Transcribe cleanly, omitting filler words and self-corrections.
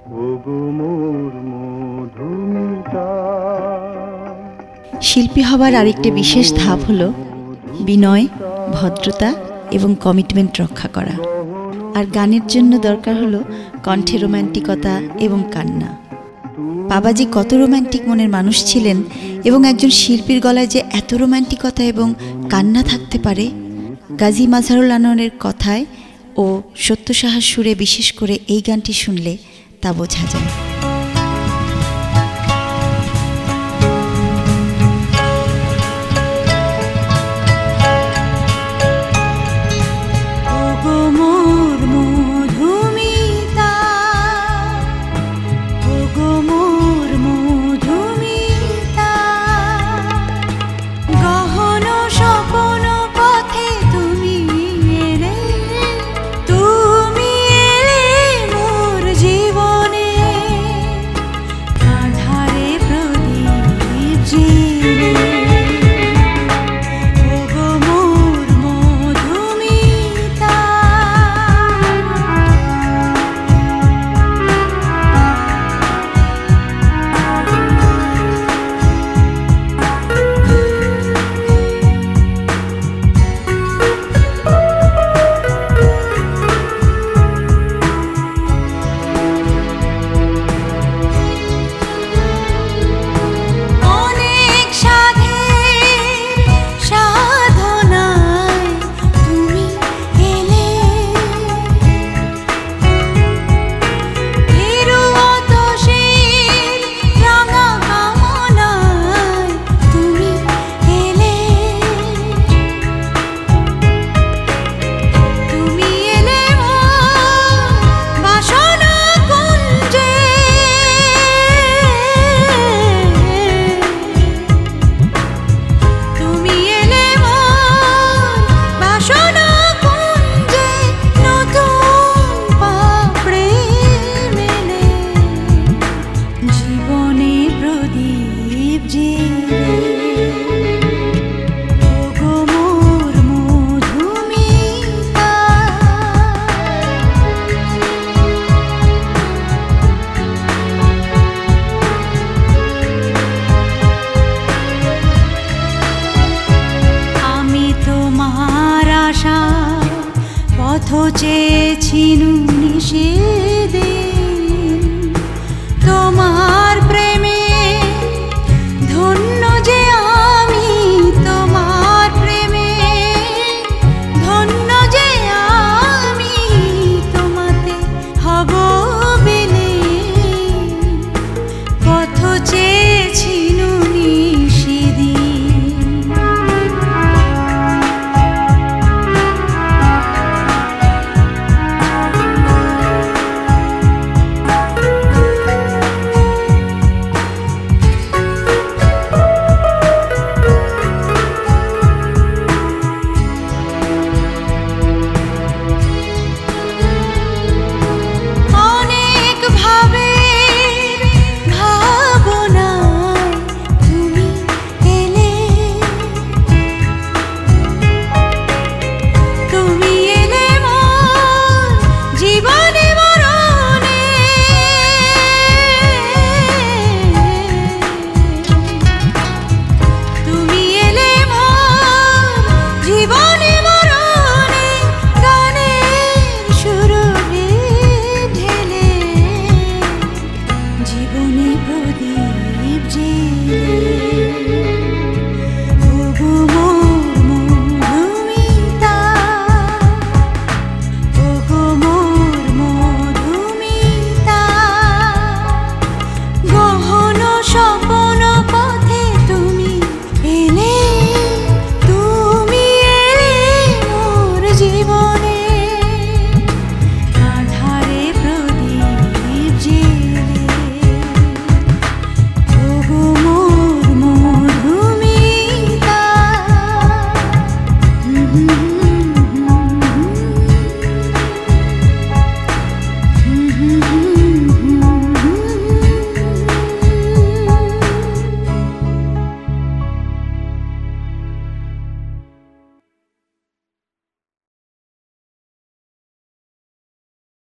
শিল্পী হবার আরেকটি বিশেষ ধাপ হলো বিনয়, ভদ্রতা এবং কমিটমেন্ট রক্ষা করা। আর গানের জন্য দরকার হলো কণ্ঠে রোম্যান্টিকতা এবং কান্না। বাবাজি কত রোম্যান্টিক মনের মানুষ ছিলেন, এবং একজন শিল্পীর গলায় যে এত রোম্যান্টিকতা এবং কান্না থাকতে পারে, গাজী মাজহারুল আনোয়ারের কথায় ও সত্য সাহার সুরে বিশেষ করে এই গানটি শুনলে তা বোঝা যায়।